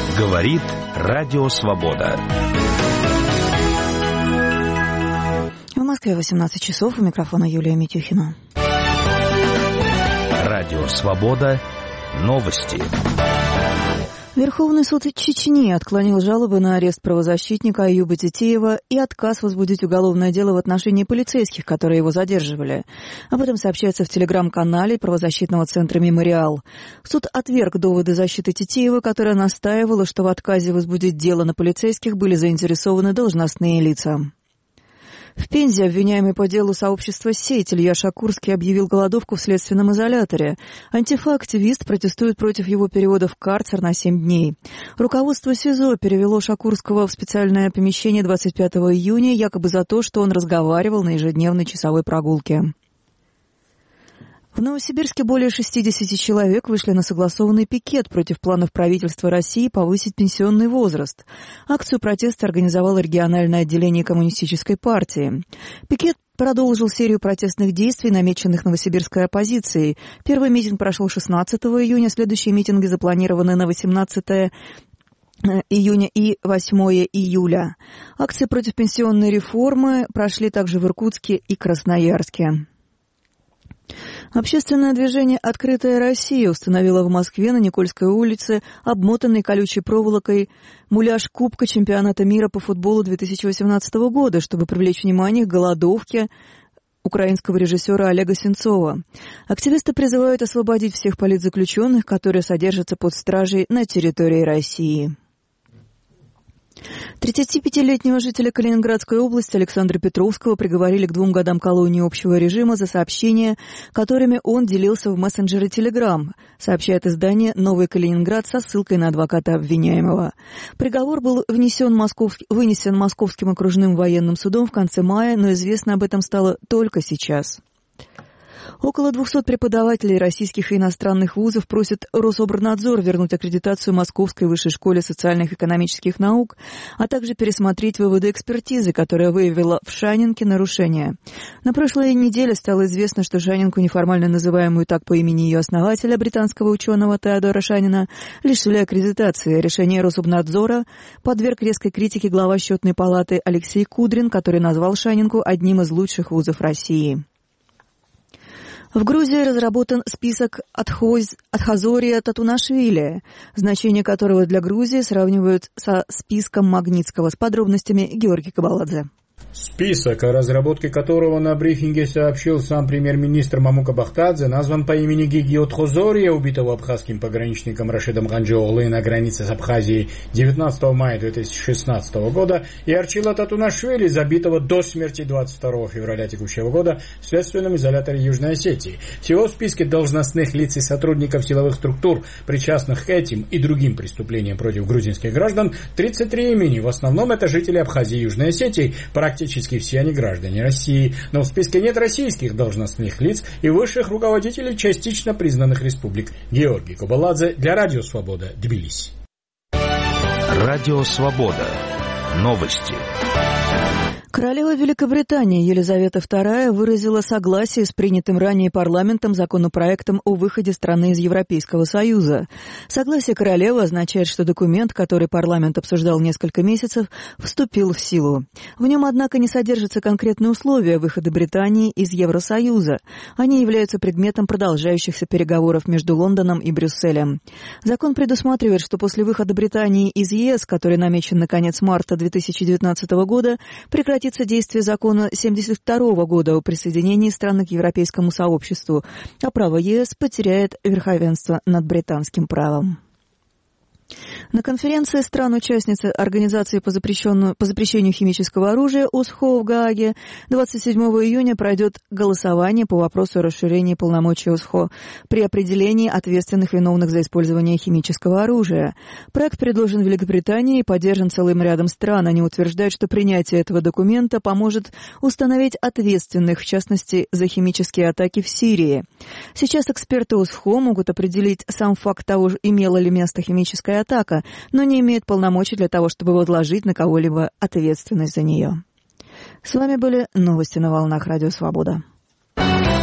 Говорит Радио Свобода. В Москве 18 часов. У микрофона Юлия Митюхина. Радио Свобода. Новости. Верховный суд Чечни отклонил жалобы на арест правозащитника Аюба Тетеева и отказ возбудить уголовное дело в отношении полицейских, которые его задерживали. Об этом сообщается в телеграм-канале правозащитного центра «Мемориал». Суд отверг доводы защиты Тетеева, которая настаивала, что в отказе возбудить дело на полицейских были заинтересованы должностные лица. В Пензе обвиняемый по делу сообщества «Сеть» Илья Шакурский объявил голодовку в следственном изоляторе. Антифа-активист протестует против его перевода в карцер на 7 дней. Руководство СИЗО перевело Шакурского в специальное помещение 25 июня якобы за то, что он разговаривал на ежедневной часовой прогулке. В Новосибирске более 60 человек вышли на согласованный пикет против планов правительства России повысить пенсионный возраст. Акцию протеста организовало региональное отделение Коммунистической партии. Пикет продолжил серию протестных действий, намеченных новосибирской оппозицией. Первый митинг прошел 16 июня, следующие митинги запланированы на 18 июня и 8 июля. Акции против пенсионной реформы прошли также в Иркутске и Красноярске. Общественное движение «Открытая Россия» установило в Москве на Никольской улице, обмотанной колючей проволокой, муляж Кубка чемпионата мира по футболу 2018 года, чтобы привлечь внимание к голодовке украинского режиссера Олега Сенцова. Активисты призывают освободить всех политзаключенных, которые содержатся под стражей на территории России. 35-летнего жителя Калининградской области Александра Петровского приговорили к 2 годам колонии общего режима за сообщения, которыми он делился в мессенджере Telegram, сообщает издание «Новый Калининград» со ссылкой на адвоката обвиняемого. Приговор был вынесен Московским окружным военным судом в конце мая, но известно об этом стало только сейчас. Около 200 преподавателей российских и иностранных вузов просят Рособорнадзор вернуть аккредитацию Московской высшей школе социальных и экономических наук, а также пересмотреть выводы экспертизы, которая выявила в Шанинке нарушения. На прошлой неделе стало известно, что Шанинку, неформально называемую так по имени ее основателя, британского ученого Теодора Шанина, лишили аккредитации. Решение Рособорнадзора подверг резкой критике глава счетной палаты Алексей Кудрин, который назвал Шанинку одним из лучших вузов России. В Грузии разработан список Атхазория Татунашвили, значение которого для Грузии сравнивают со списком Магнитского. С подробностями Георгий Кабаладзе. Список, о разработке которого на брифинге сообщил сам премьер-министр Мамука Бахтадзе, назван по имени Гиги Отхозория, убитого абхазским пограничником Рашидом Ганджиоглы на границе с Абхазией 19 мая 2016 года, и Арчила Татунашвили, забитого до смерти 22 февраля текущего года в следственном изоляторе Южной Осетии. Всего в списке должностных лиц и сотрудников силовых структур, причастных к этим и другим преступлениям против грузинских граждан, 33 имени. В основном это жители Абхазии и Южной Осетии, практически все они граждане России, но в списке нет российских должностных лиц и высших руководителей частично признанных республик. Георгий Кабаладзе для Радио Свобода, Тбилиси. Радио Свобода. Новости. Королева Великобритании Елизавета II выразила согласие с принятым ранее парламентом законопроектом о выходе страны из Европейского Союза. Согласие королевы означает, что документ, который парламент обсуждал несколько месяцев, вступил в силу. В нем, однако, не содержатся конкретные условия выхода Британии из Евросоюза. Они являются предметом продолжающихся переговоров между Лондоном и Брюсселем. Закон предусматривает, что после выхода Британии из ЕС, который намечен на конец марта 2019 года, прекратится действие закона 1972 года о присоединении страны к Европейскому сообществу, а право ЕС потеряет верховенство над британским правом. На конференции стран-участниц Организации по запрещению химического оружия ОСХО в Гааге 27 июня пройдет голосование по вопросу о расширении полномочий ОСХО при определении ответственных виновных за использование химического оружия. Проект предложен Великобритании и поддержан целым рядом стран. Они утверждают, что принятие этого документа поможет установить ответственных, в частности, за химические атаки в Сирии. Сейчас эксперты ОСХО могут определить сам факт того, имела ли место химическая атака, но не имеют полномочий для того, чтобы возложить на кого-либо ответственность за нее. С вами были новости на волнах Радио Свобода.